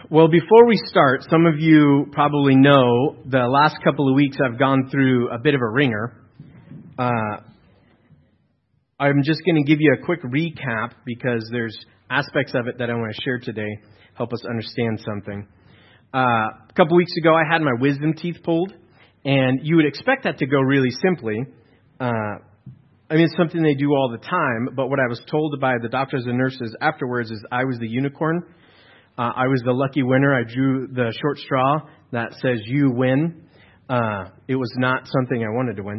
Well, before we start, some of you probably know the last couple of weeks I've gone through a bit of a ringer. I'm just going to give you a quick recap because there's aspects of it that I want to share today, help us understand something. A couple weeks ago, I had my wisdom teeth pulled, and you would expect that to go really simply. It's something they do all the time, but what I was told by the doctors and nurses afterwards is I was the unicorn. I was the lucky winner. I drew the short straw that says you win. It was not something I wanted to win.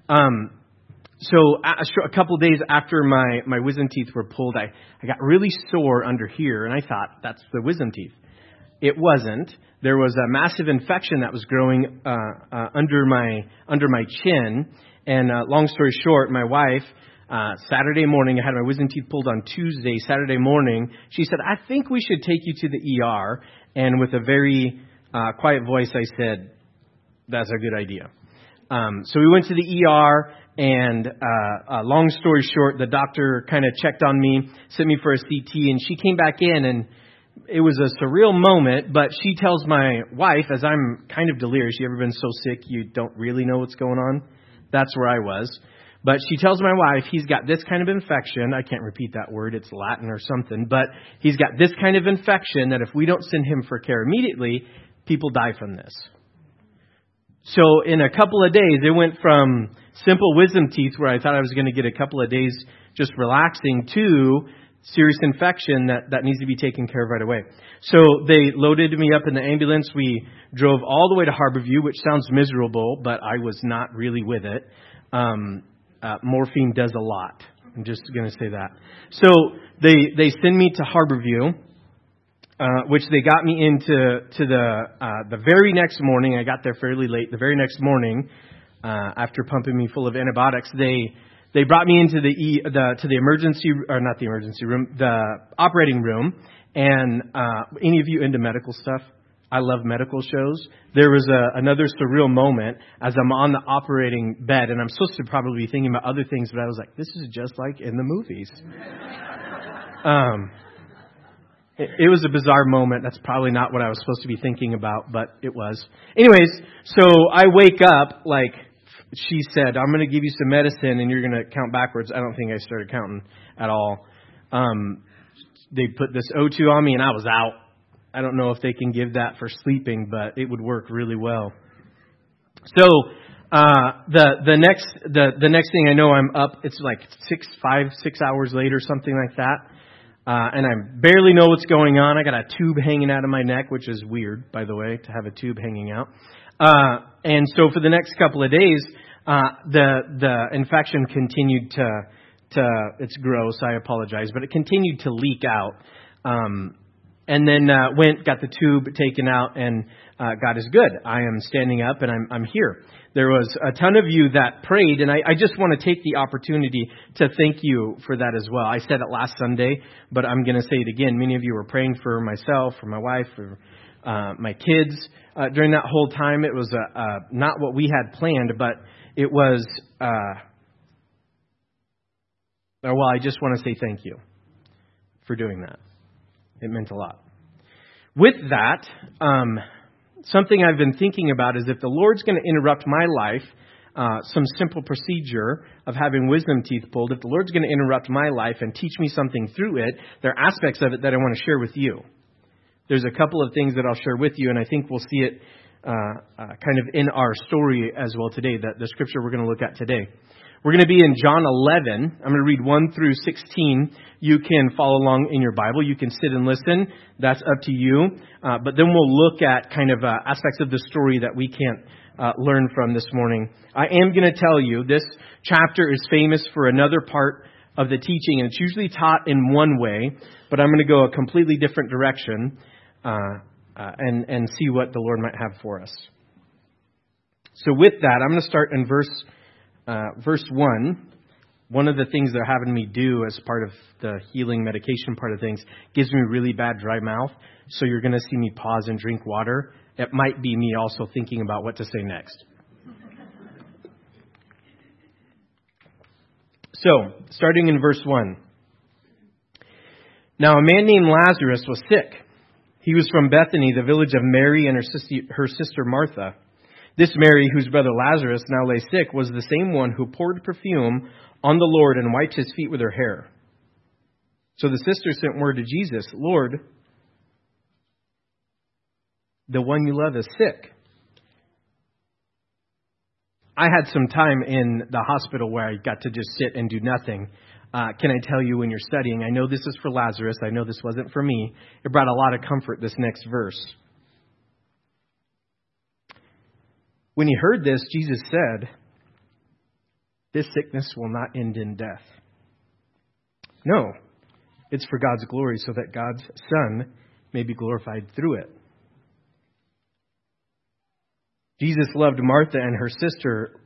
So a couple of days after my wisdom teeth were pulled, I got really sore under here, and I thought, that's the wisdom teeth. It wasn't. There was a massive infection that was growing under my chin. And long story short, my wife, Saturday morning, I had my wisdom teeth pulled on Tuesday. Saturday morning, she said, I think we should take you to the ER. And with a very quiet voice, I said, that's a good idea. So we went to the ER, and long story short, the doctor kind of checked on me, sent me for a CT, and she came back in, and it was a surreal moment, but she tells my wife, as I'm kind of delirious, you ever been so sick you don't really know what's going on? That's where I was. But she tells my wife he's got this kind of infection. I can't repeat that word. It's Latin or something. But he's got this kind of infection that if we don't send him for care immediately, people die from this. So in a couple of days, it went from simple wisdom teeth where I thought I was going to get a couple of days just relaxing to serious infection that needs to be taken care of right away. So they loaded me up in the ambulance. We drove all the way to Harborview, which sounds miserable, but I was not really with it. Morphine does a lot. I'm just going to say that. So they send me to Harborview, which they got me into the very next morning. I got there fairly late. The very next morning, after pumping me full of antibiotics, they brought me into the emergency, or not the emergency room, the operating room. And any of you into medical stuff? I love medical shows. There was another surreal moment as I'm on the operating bed, and I'm supposed to probably be thinking about other things, but I was like, this is just like in the movies. It was a bizarre moment. That's probably not what I was supposed to be thinking about, but it was. Anyways, so I wake up like she said, I'm going to give you some medicine and you're going to count backwards. I don't think I started counting at all. They put this O2 on me and I was out. I don't know if they can give that for sleeping, but it would work really well. So the next thing I know, I'm up. It's like 6 hours later, something like that. And I barely know what's going on. I got a tube hanging out of my neck, which is weird, by the way, to have a tube hanging out. And so for the next couple of days, the infection continued to it's gross, I apologize, but it continued to leak out. And then got the tube taken out, and God is good. I am standing up, and I'm here. There was a ton of you that prayed, and I just want to take the opportunity to thank you for that as well. I said it last Sunday, but I'm going to say it again. Many of you were praying for myself, for my wife, for my kids. During that whole time, it was not what we had planned, but it was, I just want to say thank you for doing that. It meant a lot. With that, something I've been thinking about is if the Lord's going to interrupt my life, some simple procedure of having wisdom teeth pulled, if the Lord's going to interrupt my life and teach me something through it, there are aspects of it that I want to share with you. There's a couple of things that I'll share with you, and I think we'll see it kind of in our story as well today, the scripture we're going to look at today. We're going to be in John 11. I'm going to read 1 through 16. You can follow along in your Bible. You can sit and listen. That's up to you. But then we'll look at kind of aspects of the story that we can't learn from this morning. I am going to tell you this chapter is famous for another part of the teaching, and it's usually taught in one way, but I'm going to go a completely different direction and see what the Lord might have for us. So with that, I'm going to start in verse 1. One of the things they're having me do as part of the healing medication part of things gives me really bad dry mouth. So you're going to see me pause and drink water. It might be me also thinking about what to say next. So, starting in verse 1. Now a man named Lazarus was sick. He was from Bethany, the village of Mary and her sister Martha. This Mary, whose brother Lazarus now lay sick, was the same one who poured perfume on the Lord and wiped his feet with her hair. So the sister sent word to Jesus, Lord, the one you love is sick. I had some time in the hospital where I got to just sit and do nothing. Can I tell you when you're studying, I know this is for Lazarus. I know this wasn't for me. It brought a lot of comfort, this next verse. When he heard this, Jesus said, this sickness will not end in death. No, it's for God's glory so that God's Son may be glorified through it. Jesus loved Martha and her sister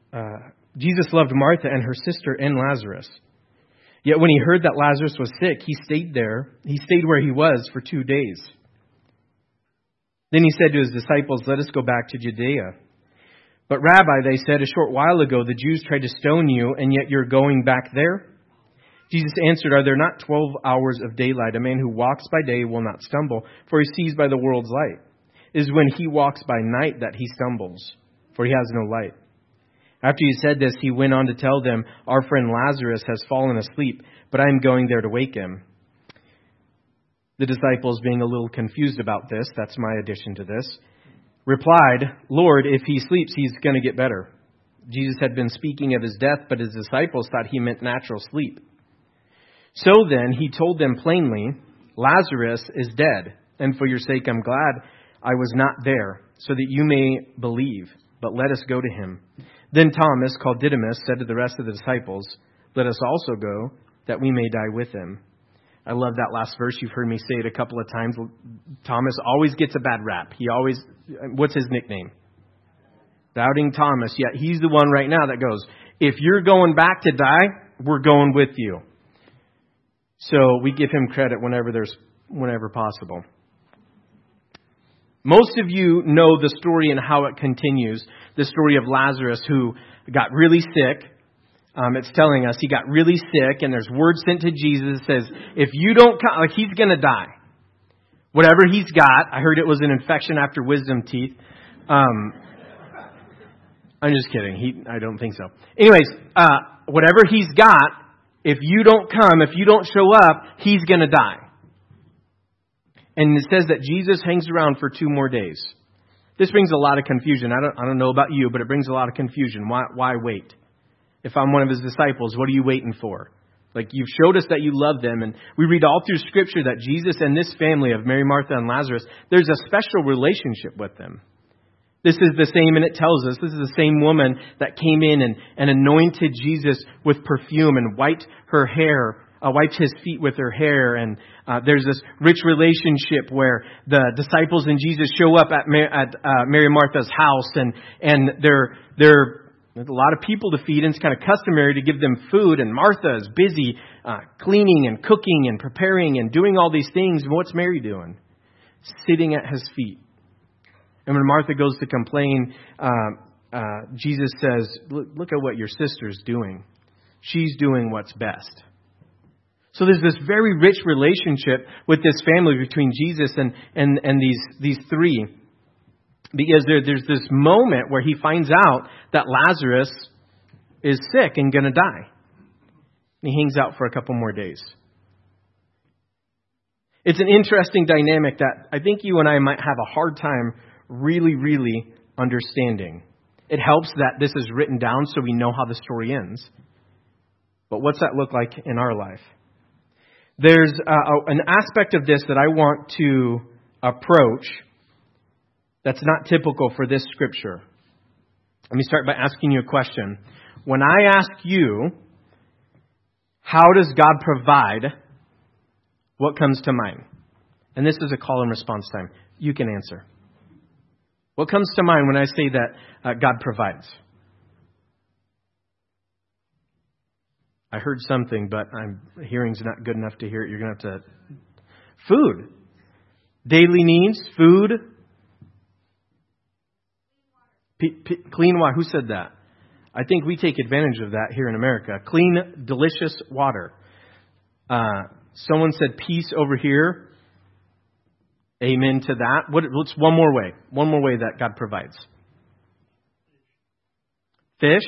and Lazarus. Yet when he heard that Lazarus was sick, he stayed where he was for 2 days. Then he said to his disciples, let us go back to Judea. But Rabbi, they said, a short while ago the Jews tried to stone you, and yet you're going back there? Jesus answered, are there not 12 hours of daylight? A man who walks by day will not stumble, for he sees by the world's light. It is when he walks by night that he stumbles, for he has no light. After he said this, he went on to tell them, our friend Lazarus has fallen asleep, but I am going there to wake him. The disciples, being a little confused about this, that's my addition to this, replied, Lord, if he sleeps, he's going to get better. Jesus had been speaking of his death, but his disciples thought he meant natural sleep. So then he told them plainly, Lazarus is dead, and for your sake I'm glad I was not there, so that you may believe, but let us go to him. Then Thomas, called Didymus, said to the rest of the disciples, let us also go, that we may die with him. I love that last verse. You've heard me say it a couple of times. Thomas always gets a bad rap. What's his nickname? Doubting Thomas. Yet he's the one right now that goes, if you're going back to die, we're going with you. So we give him credit whenever possible. Most of you know the story and how it continues. The story of Lazarus who got really sick. It's telling us he got really sick, and there's word sent to Jesus that says, if you don't come, he's going to die. Whatever he's got, I heard it was an infection after wisdom teeth. I'm just kidding. I don't think so. Anyways, whatever he's got, if you don't come, if you don't show up, he's going to die. And it says that Jesus hangs around for 2 more days. This brings a lot of confusion. I don't know about you, but it brings a lot of confusion. Why wait? If I'm one of his disciples, what are you waiting for? You've showed us that you love them. And we read all through Scripture that Jesus and this family of Mary, Martha, and Lazarus, there's a special relationship with them. This is the same, and it tells us, this is the same woman that came in and anointed Jesus with perfume and wiped her hair, wiped his feet with her hair. And there's this rich relationship where the disciples and Jesus show up at Mary and Martha's house, and they're there's a lot of people to feed, and it's kind of customary to give them food. And Martha is busy cleaning and cooking and preparing and doing all these things. And what's Mary doing? Sitting at his feet. And when Martha goes to complain, Jesus says, look at what your sister's doing. She's doing what's best. So there's this very rich relationship with this family between Jesus and these three. Because there's this moment where he finds out that Lazarus is sick and going to die. And he hangs out for a couple more days. It's an interesting dynamic that I think you and I might have a hard time really, really understanding. It helps that this is written down so we know how the story ends. But what's that look like in our life? There's an aspect of this that I want to approach that's not typical for this scripture. Let me start by asking you a question. When I ask you, how does God provide? What comes to mind? And this is a call and response time. You can answer. What comes to mind when I say that God provides? I heard something, but hearing's not good enough to hear it. You're going to have to... Food. Daily needs, food. Clean water. Who said that? I think we take advantage of that here in America. Clean, delicious water. Someone said peace over here. Amen to that. What's one more way? One more way that God provides. Fish?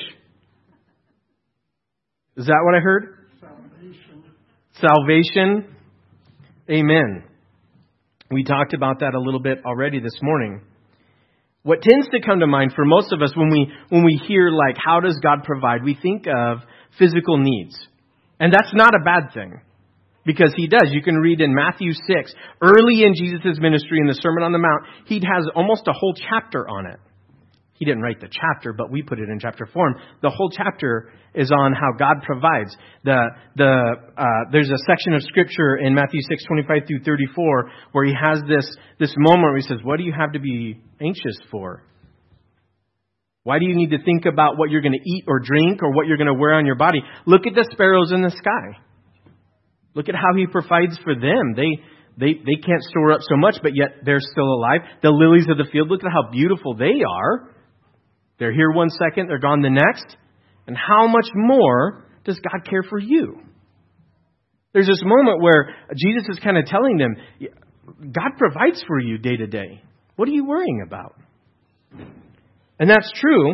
Is that what I heard? Salvation. Amen. We talked about that a little bit already this morning. What tends to come to mind for most of us when we hear like, how does God provide? We think of physical needs. And that's not a bad thing. Because He does. You can read in Matthew 6, early in Jesus' ministry in the Sermon on the Mount, He has almost a whole chapter on it. He didn't write the chapter, but we put it in chapter form. The whole chapter is on how God provides. There's a section of Scripture in Matthew 6:25 through 34 where He has this moment where He says, what do you have to be anxious for? Why do you need to think about what you're going to eat or drink or what you're going to wear on your body? Look at the sparrows in the sky. Look at how He provides for them. They can't store up so much, but yet they're still alive. The lilies of the field, look at how beautiful they are. They're here one second, they're gone the next. And how much more does God care for you? There's this moment where Jesus is kind of telling them, God provides for you day to day. What are you worrying about? And that's true.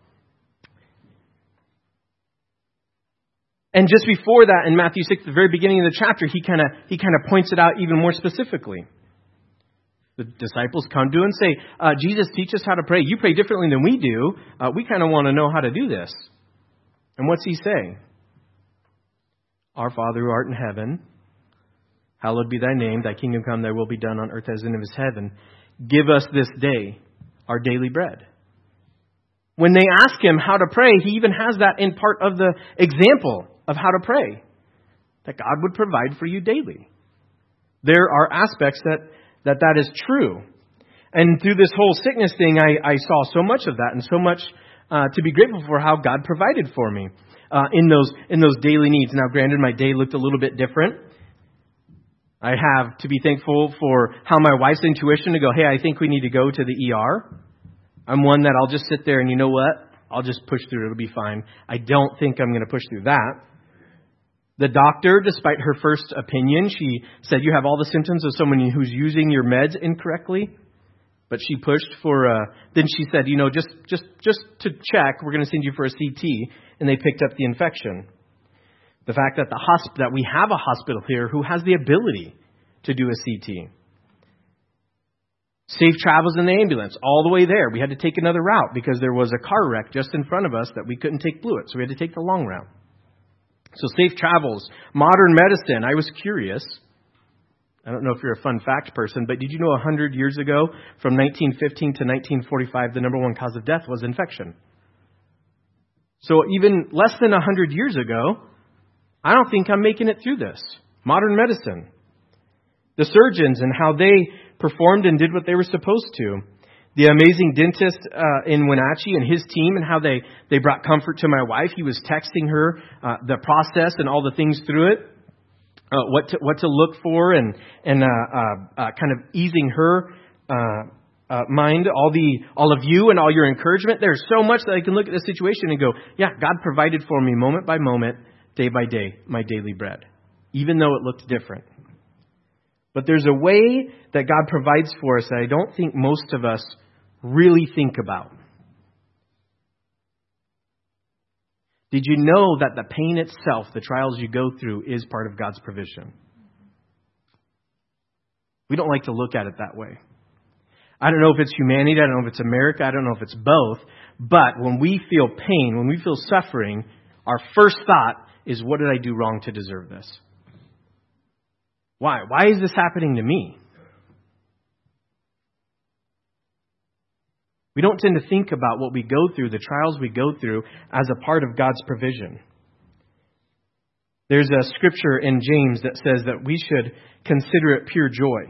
And just before that, in Matthew 6, the very beginning of the chapter, he kind of points it out even more specifically. The disciples come to him and say, Jesus, teach us how to pray. You pray differently than we do. We kind of want to know how to do this. And what's He say? Our Father who art in heaven, hallowed be Thy name. Thy kingdom come, Thy will be done on earth as in heaven. Give us this day our daily bread. When they ask Him how to pray, He even has that in part of the example of how to pray. That God would provide for you daily. There are aspects that is true. And through this whole sickness thing, I saw so much of that and so much to be grateful for how God provided for me in those daily needs. Now, granted, my day looked a little bit different. I have to be thankful for how my wife's intuition to go, hey, I think we need to go to the ER. I'm one that I'll just sit there and you know what? I'll just push through. It'll be fine. I don't think I'm going to push through that. The doctor, despite her first opinion, she said you have all the symptoms of someone who's using your meds incorrectly. But she pushed for, then she said, just to check, we're going to send you for a CT. And they picked up the infection. The fact that that we have a hospital here who has the ability to do a CT. Safe travels in the ambulance all the way there. We had to take another route because there was a car wreck just in front of us that we couldn't take Blewett. So we had to take the long route. So safe travels. Modern medicine. I was curious. I don't know if you're a fun fact person, but did you know 100 years ago, from 1915 to 1945, the number one cause of death was infection? So even less than 100 years ago, I don't think I'm making it through this. Modern medicine. The surgeons and how they performed and did what they were supposed to. The amazing dentist in Wenatchee and his team and how they brought comfort to my wife. He was texting her the process and all the things through it. What to look for and kind of easing her mind, all of you and all your encouragement. There's so much that I can look at the situation and go, yeah, God provided for me moment by moment, day by day, my daily bread, even though it looked different. But there's a way that God provides for us that I don't think most of us really think about. Did you know that the pain itself, the trials you go through, is part of God's provision? We don't like to look at it that way. I don't know if it's humanity, I don't know if it's America, I don't know if it's both, but when we feel pain, when we feel suffering, our first thought is, what did I do wrong to deserve this? Why? Why is this happening to me? We don't tend to think about what we go through, the trials we go through, as a part of God's provision. There's a scripture in James that says that we should consider it pure joy.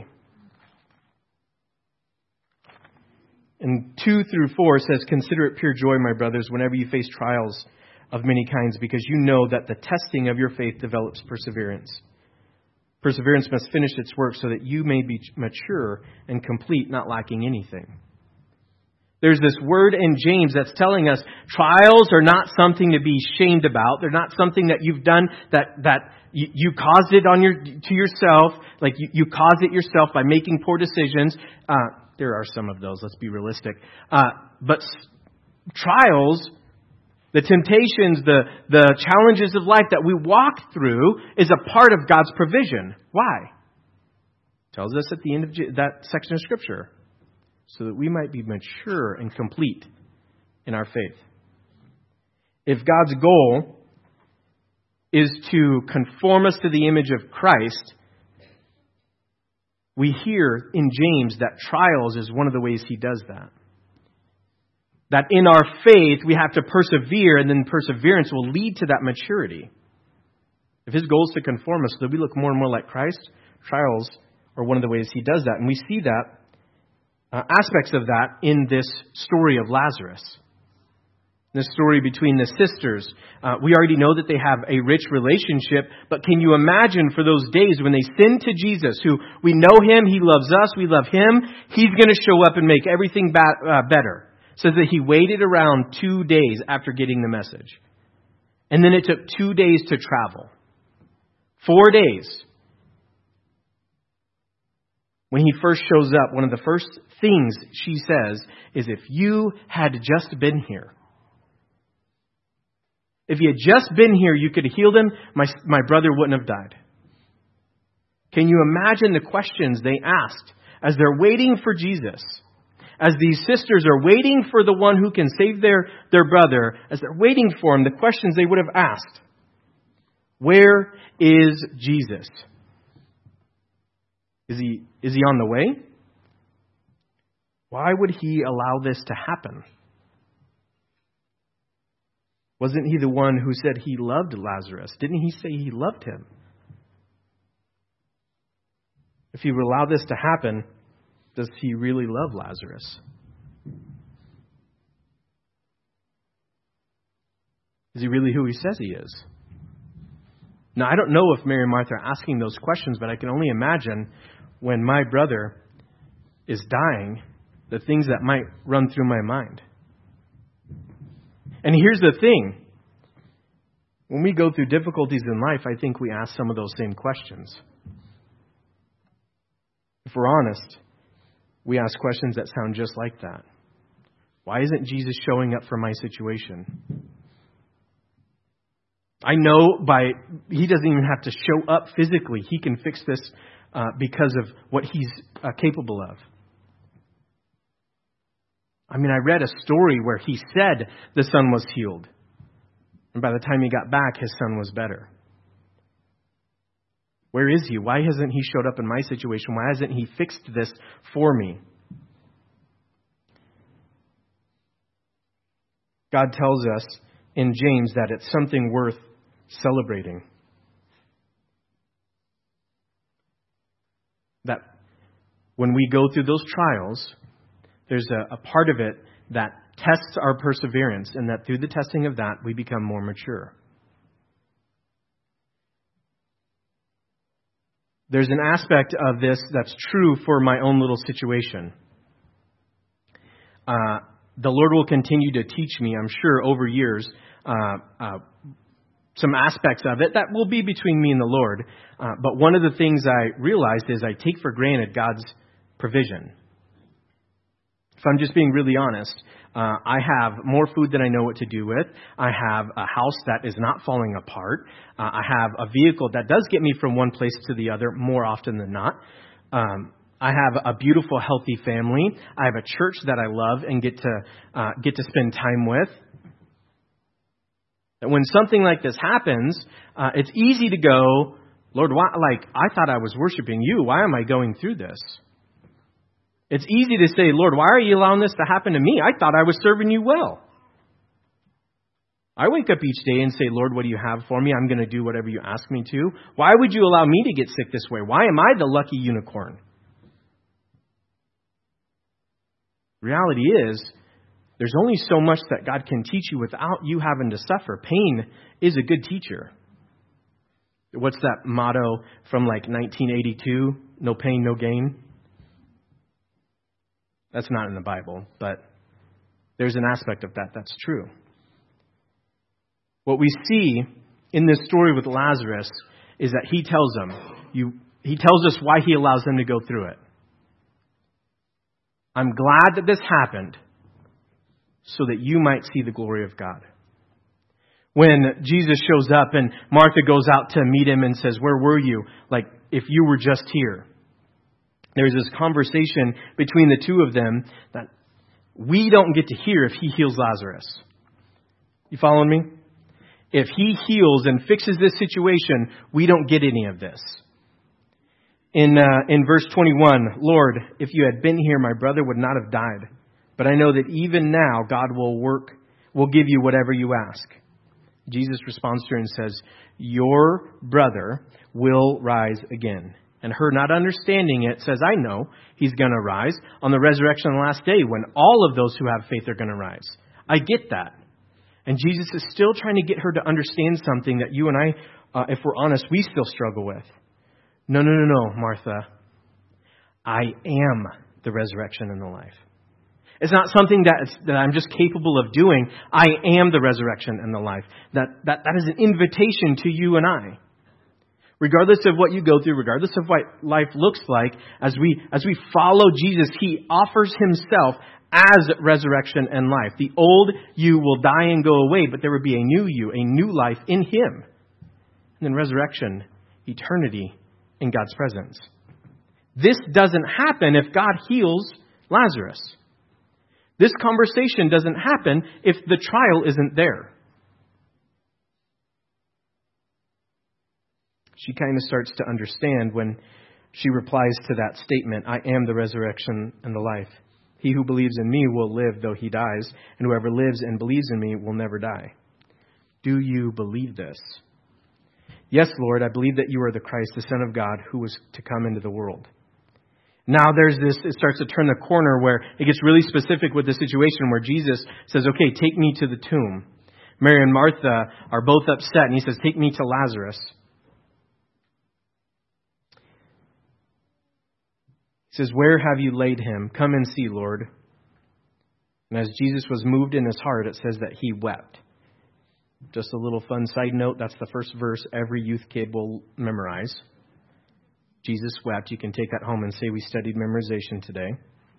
And 2 through 4 says, consider it pure joy, my brothers, whenever you face trials of many kinds, because you know that the testing of your faith develops perseverance. Perseverance must finish its work so that you may be mature and complete, not lacking anything. There's this word in James that's telling us trials are not something to be shamed about. They're not something that you've done that you caused it to yourself. like you cause it yourself by making poor decisions. There are some of those, let's be realistic. But trials, the temptations, the challenges of life that we walk through is a part of God's provision. Why? It tells us at the end of that section of Scripture. So that we might be mature and complete in our faith. If God's goal is to conform us to the image of Christ, we hear in James that trials is one of the ways he does that. That in our faith we have to persevere, and then perseverance will lead to that maturity. If his goal is to conform us so that we look more and more like Christ, trials are one of the ways he does that. And we see that aspects of that in this story of Lazarus. This story between the sisters. We already know that they have a rich relationship, but can you imagine for those days when they sin to Jesus, who we know him, he loves us, we love him, he's going to show up and make everything better. It says that he waited around 2 days after getting the message. And then it took 2 days to travel. 4 days. When he first shows up, one of the first things she says is, if you had just been here. If you had just been here, you could have healed him. My brother wouldn't have died. Can you imagine the questions they asked as they're waiting for Jesus? As these sisters are waiting for the one who can save their brother, as they're waiting for him, the questions they would have asked. Where is Jesus? Is he on the way? Why would he allow this to happen? Wasn't he the one who said he loved Lazarus? Didn't he say he loved him? If he would allow this to happen, does he really love Lazarus? Is he really who he says he is? Now, I don't know if Mary and Martha are asking those questions, but I can only imagine when my brother is dying, the things that might run through my mind. And here's the thing. When we go through difficulties in life, I think we ask some of those same questions. If we're honest, we ask questions that sound just like that. Why isn't Jesus showing up for my situation? I know he doesn't even have to show up physically. He can fix this because of what he's capable of. I mean, I read a story where he said the son was healed. And by the time he got back, his son was better. Where is he? Why hasn't he showed up in my situation? Why hasn't he fixed this for me? God tells us in James that it's something worth celebrating. That when we go through those trials, there's a part of it that tests our perseverance, and that through the testing of that, we become more mature. There's an aspect of this that's true for my own little situation. The Lord will continue to teach me, I'm sure, over years, some aspects of it that will be between me and the Lord. But one of the things I realized is I take for granted God's provision. If I'm just being really honest, I have more food than I know what to do with. I have a house that is not falling apart. I have a vehicle that does get me from one place to the other more often than not. I have a beautiful, healthy family. I have a church that I love and get to spend time with. And when something like this happens, it's easy to go, Lord, why? Like, I thought I was worshiping you. Why am I going through this? It's easy to say, Lord, why are you allowing this to happen to me? I thought I was serving you well. I wake up each day and say, Lord, what do you have for me? I'm going to do whatever you ask me to. Why would you allow me to get sick this way? Why am I the lucky unicorn? Reality is, there's only so much that God can teach you without you having to suffer. Pain is a good teacher. What's that motto from like 1982? No pain, no gain. That's not in the Bible, but there's an aspect of that that's true. What we see in this story with Lazarus is that he tells them, he tells us why he allows them to go through it. I'm glad that this happened so that you might see the glory of God. When Jesus shows up and Martha goes out to meet him and says, where were you? Like, if you were just here. There's this conversation between the two of them that we don't get to hear if he heals Lazarus. You following me? If he heals and fixes this situation, we don't get any of this. In verse 21, Lord, if you had been here, my brother would not have died. But I know that even now God will give you whatever you ask. Jesus responds to her and says, your brother will rise again. And her not understanding it says, I know he's going to rise on the resurrection on the last day when all of those who have faith are going to rise. I get that. And Jesus is still trying to get her to understand something that you and I, if we're honest, we still struggle with. No, Martha. I am the resurrection and the life. It's not something that I'm just capable of doing. I am the resurrection and the life. That is an invitation to you and I. Regardless of what you go through, regardless of what life looks like, as we follow Jesus, he offers himself as resurrection and life. The old you will die and go away, but there will be a new you, a new life in him. And then resurrection, eternity in God's presence. This doesn't happen if God heals Lazarus. This conversation doesn't happen if the trial isn't there. She kind of starts to understand when she replies to that statement, I am the resurrection and the life. He who believes in me will live though he dies, and whoever lives and believes in me will never die. Do you believe this? Yes, Lord, I believe that you are the Christ, the Son of God, who was to come into the world. Now there's this, it starts to turn the corner where it gets really specific with the situation where Jesus says, okay, take me to the tomb. Mary and Martha are both upset, and he says, take me to Lazarus. He says, where have you laid him? Come and see, Lord. And as Jesus was moved in his heart, it says that he wept. Just a little fun side note, that's the first verse every youth kid will memorize. Jesus wept. You can take that home and say we studied memorization today.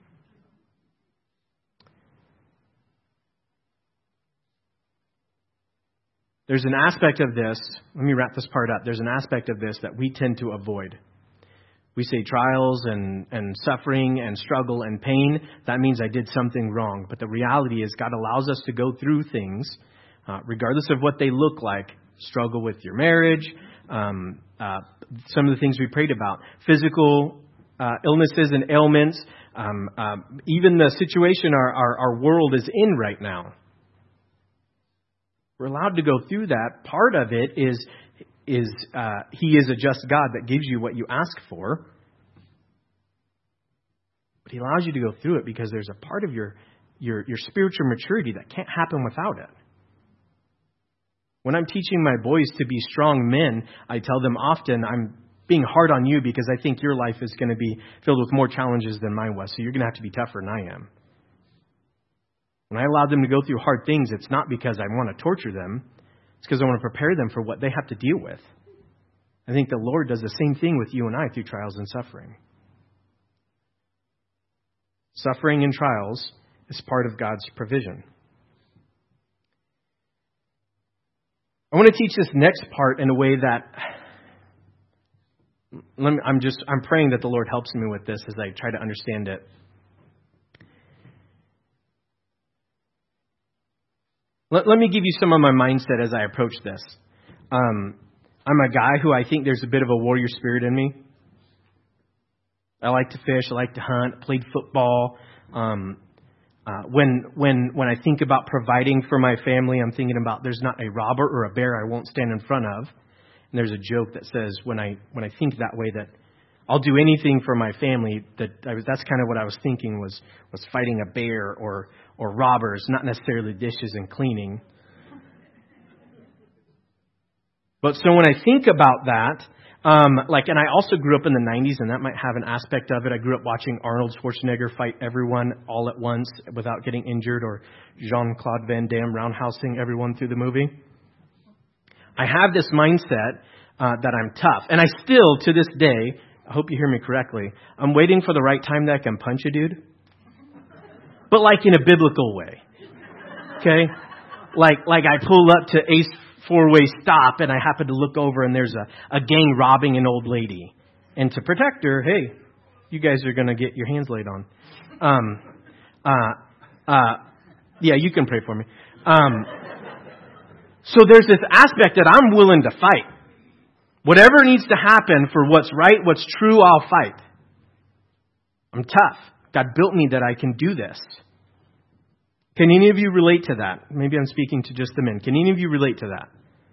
There's an aspect of this, let me wrap this part up. There's an aspect of this that we tend to avoid. We say trials and suffering and struggle and pain. That means I did something wrong. But the reality is God allows us to go through things, regardless of what they look like. Struggle with your marriage, some of the things we prayed about, physical illnesses and ailments, even the situation our world is in right now. We're allowed to go through that. Part of it is He is a just God that gives you what you ask for. But He allows you to go through it because there's a part of your spiritual maturity that can't happen without it. When I'm teaching my boys to be strong men, I tell them often, I'm being hard on you because I think your life is going to be filled with more challenges than mine was. So you're going to have to be tougher than I am. When I allow them to go through hard things, it's not because I want to torture them. It's because I want to prepare them for what they have to deal with. I think the Lord does the same thing with you and I through trials and suffering. Suffering and trials is part of God's provision. I want to teach this next part in a way that I'm praying that the Lord helps me with this as I try to understand it. Let me give you some of my mindset as I approach this. I'm a guy who I think there's a bit of a warrior spirit in me. I like to fish. I like to hunt. Played football. When I think about providing for my family, I'm thinking about there's not a robber or a bear I won't stand in front of. And there's a joke that says when I think that way that I'll do anything for my family. That's kind of what I was thinking was fighting a bear or robbers, not necessarily dishes and cleaning. But so when I think about that, and I also grew up in the 90s, and that might have an aspect of it. I grew up watching Arnold Schwarzenegger fight everyone all at once without getting injured, or Jean-Claude Van Damme roundhousing everyone through the movie. I have this mindset that I'm tough. And I still, to this day, I hope you hear me correctly. I'm waiting for the right time that I can punch a dude. But like in a biblical way. Okay? Like I pull up to Ace four-way stop and I happen to look over and there's a gang robbing an old lady. And to protect her, hey, you guys are going to get your hands laid on. Yeah, you can pray for me. So there's this aspect that I'm willing to fight. Whatever needs to happen for what's right, what's true, I'll fight. I'm tough. God built me that I can do this. Can any of you relate to that? Maybe I'm speaking to just the men. Can any of you relate to that?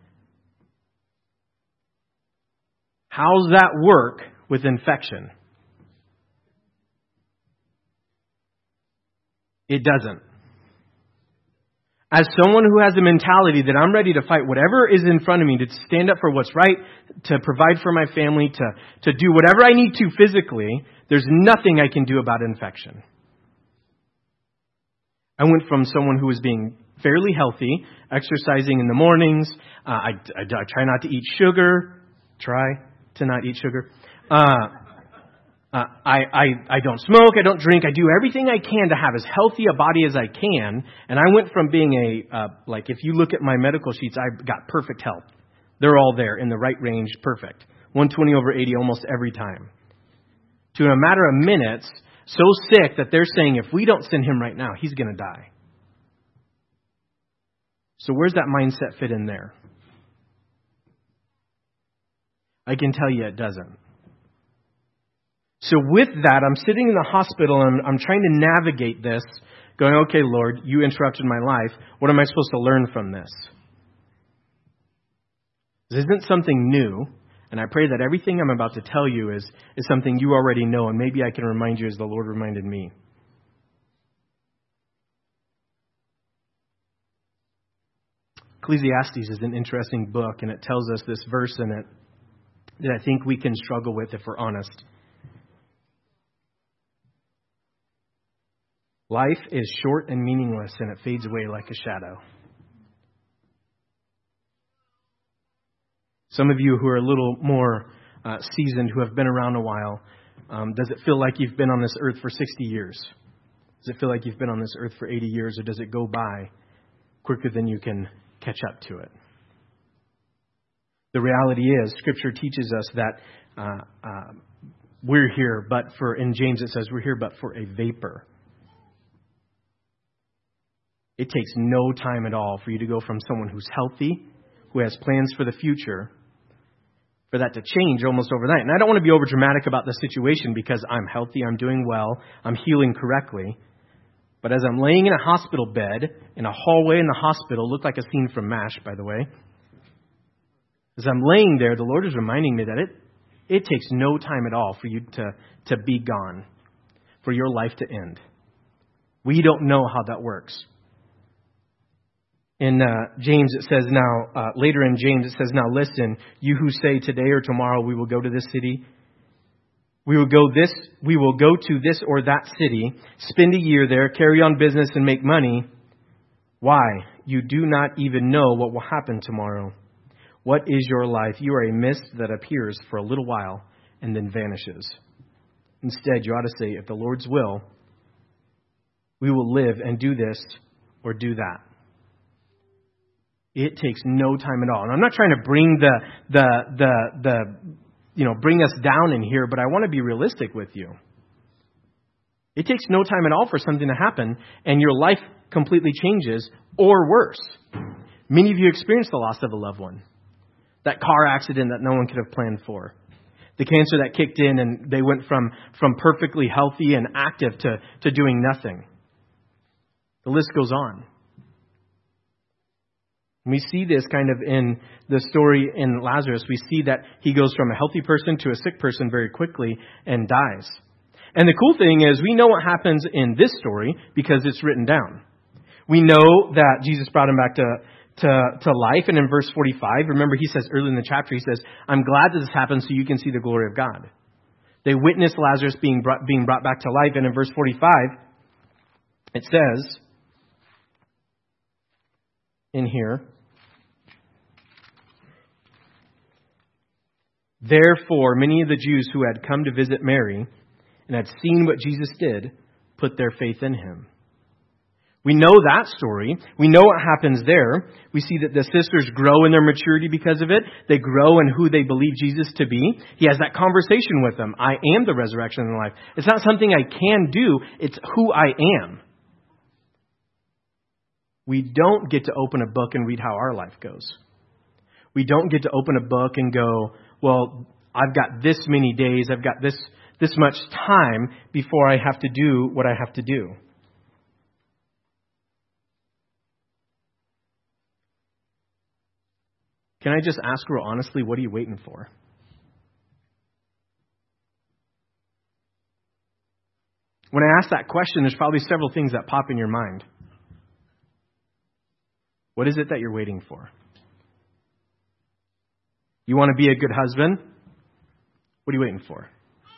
How's that work with infection? It doesn't. As someone who has a mentality that I'm ready to fight whatever is in front of me, to stand up for what's right, to provide for my family, to do whatever I need to physically, there's nothing I can do about infection. I went from someone who was being fairly healthy, exercising in the mornings. I try not to eat sugar. Try to not eat sugar. I don't smoke, I don't drink, I do everything I can to have as healthy a body as I can. And I went from being like if you look at my medical sheets, I got perfect health. They're all there in the right range, perfect. 120/80 almost every time. To in a matter of minutes, so sick that they're saying if we don't send him right now, he's going to die. So where's that mindset fit in there? I can tell you it doesn't. So with that, I'm sitting in the hospital and I'm trying to navigate this, going, okay, Lord, you interrupted my life. What am I supposed to learn from this? This isn't something new, and I pray that everything I'm about to tell you is something you already know, and maybe I can remind you as the Lord reminded me. Ecclesiastes is an interesting book, and it tells us this verse in it that I think we can struggle with if we're honest. Life is short and meaningless, and it fades away like a shadow. Some of you who are a little more seasoned, who have been around a while, does it feel like you've been on this earth for 60 years? Does it feel like you've been on this earth for 80 years, or does it go by quicker than you can catch up to it? The reality is, Scripture teaches us that we're here, but in James it says we're here but for a vapor. It takes no time at all for you to go from someone who's healthy, who has plans for the future, for that to change almost overnight. And I don't want to be over dramatic about the situation because I'm healthy, I'm doing well, I'm healing correctly. But as I'm laying in a hospital bed, in a hallway in the hospital, looked like a scene from MASH, by the way. As I'm laying there, the Lord is reminding me that it takes no time at all for you to be gone, for your life to end. We don't know how that works. In James, it says now, later in James, it says, now listen, you who say today or tomorrow we will go to this city, we will go to this or that city, spend a year there, carry on business and make money. Why? You do not even know what will happen tomorrow. What is your life? You are a mist that appears for a little while and then vanishes. Instead, you ought to say, if the Lord's will, we will live and do this or do that. It takes no time at all. And I'm not trying to bring bring us down in here, but I want to be realistic with you. It takes no time at all for something to happen and your life completely changes, or worse. Many of you experienced the loss of a loved one. That car accident that no one could have planned for. The cancer that kicked in and they went from perfectly healthy and active to doing nothing. The list goes on. We see this kind of in the story in Lazarus. We see that he goes from a healthy person to a sick person very quickly and dies. And the cool thing is we know what happens in this story because it's written down. We know that Jesus brought him back to life. And in verse 45, remember he says early in the chapter, he says, I'm glad that this happened so you can see the glory of God. They witnessed Lazarus being brought back to life. And in verse 45, it says in here, Therefore, many of the Jews who had come to visit Mary and had seen what Jesus did put their faith in him. We know that story. We know what happens there. We see that the sisters grow in their maturity because of it. They grow in who they believe Jesus to be. He has that conversation with them. I am the resurrection and the life. It's not something I can do. It's who I am. We don't get to open a book and read how our life goes. We don't get to open a book and go, well, I've got this many days, I've got this much time before I have to do what I have to do. Can I just ask real honestly, what are you waiting for? When I ask that question, there's probably several things that pop in your mind. What is it that you're waiting for? You want to be a good husband? What are you waiting for?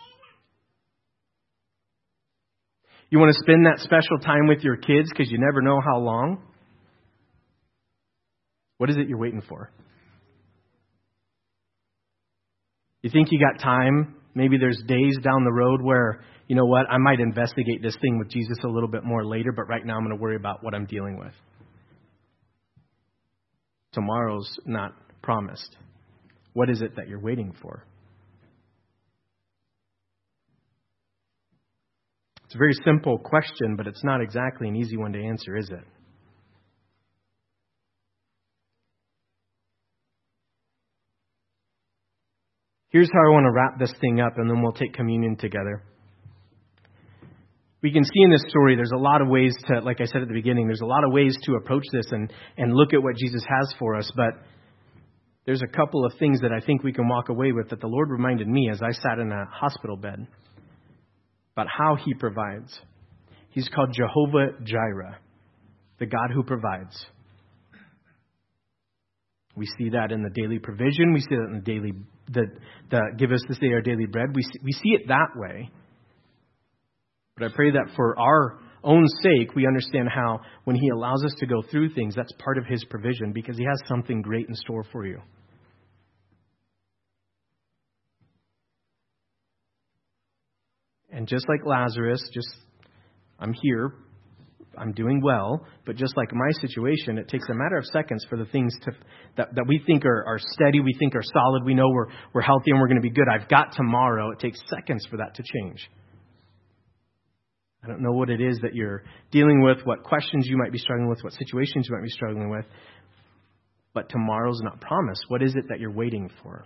You want to spend that special time with your kids because you never know how long? What is it you're waiting for? You think you got time? Maybe there's days down the road where, you know what, I might investigate this thing with Jesus a little bit more later, but right now I'm going to worry about what I'm dealing with. Tomorrow's not promised. What is it that you're waiting for? It's a very simple question, but it's not exactly an easy one to answer, is it? Here's how I want to wrap this thing up, and then we'll take communion together. We can see in this story there's a lot of ways to, like I said at the beginning, there's a lot of ways to approach this and look at what Jesus has for us, but there's a couple of things that I think we can walk away with that the Lord reminded me as I sat in a hospital bed about how He provides. He's called Jehovah Jireh, the God who provides. We see that in the daily provision. We see that in the daily, the give us this day our daily bread. We see it that way. But I pray that for our own sake, we understand how when He allows us to go through things, that's part of His provision because He has something great in store for you. And just like Lazarus, I'm here, I'm doing well, but just like my situation, it takes a matter of seconds for the things that we think are steady, we think are solid, we know we're healthy and we're going to be good. I've got tomorrow. It takes seconds for that to change. I don't know what it is that you're dealing with, what questions you might be struggling with, what situations you might be struggling with, but tomorrow's not promised. What is it that you're waiting for?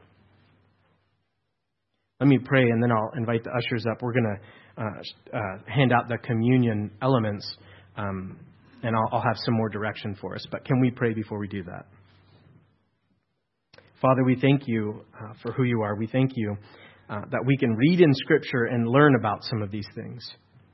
Let me pray, and then I'll invite the ushers up. We're going to hand out the communion elements, and I'll have some more direction for us. But can we pray before we do that? Father, we thank You for who You are. We thank You that we can read in Scripture and learn about some of these things.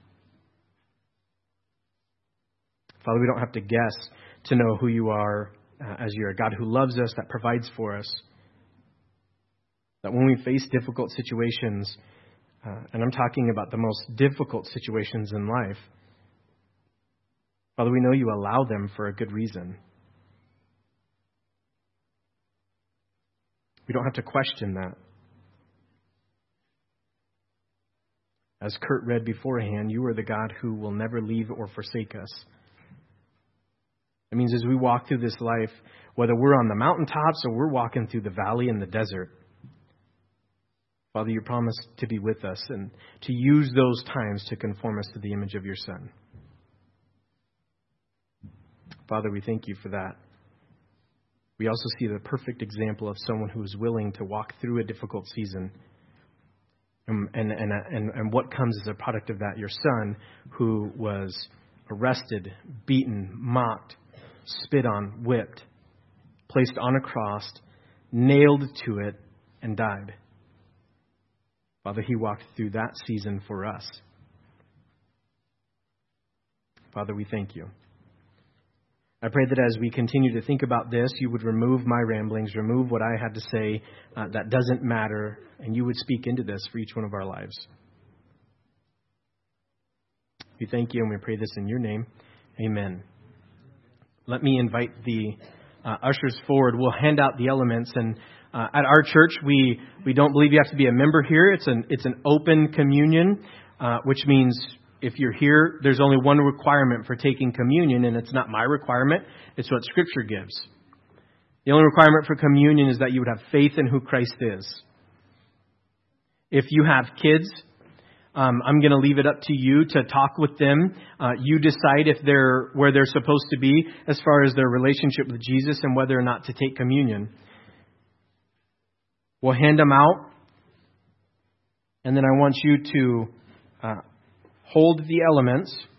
Father, we don't have to guess to know who You are as You're a God who loves us, that provides for us. That when we face difficult situations, and I'm talking about the most difficult situations in life, Father, we know You allow them for a good reason. We don't have to question that. As Kurt read beforehand, You are the God who will never leave or forsake us. It means as we walk through this life, whether we're on the mountaintops or we're walking through the valley and the desert, Father, You promise to be with us and to use those times to conform us to the image of Your Son. Father, we thank You for that. We also see the perfect example of someone who is willing to walk through a difficult season. And what comes as a product of that? Your Son, who was arrested, beaten, mocked, spit on, whipped, placed on a cross, nailed to it, and died. Father, He walked through that season for us. Father, we thank You. I pray that as we continue to think about this, You would remove my ramblings, remove what I had to say that doesn't matter, and You would speak into this for each one of our lives. We thank You, and we pray this in Your name. Amen. Let me invite the ushers forward. We'll hand out the elements, and At our church, we don't believe you have to be a member here. It's an open communion, which means if you're here, there's only one requirement for taking communion, and it's not my requirement. It's what Scripture gives. The only requirement for communion is that you would have faith in who Christ is. If you have kids, I'm going to leave it up to you to talk with them. You decide if they're where they're supposed to be as far as their relationship with Jesus and whether or not to take communion. We'll hand them out, and then I want you to hold the elements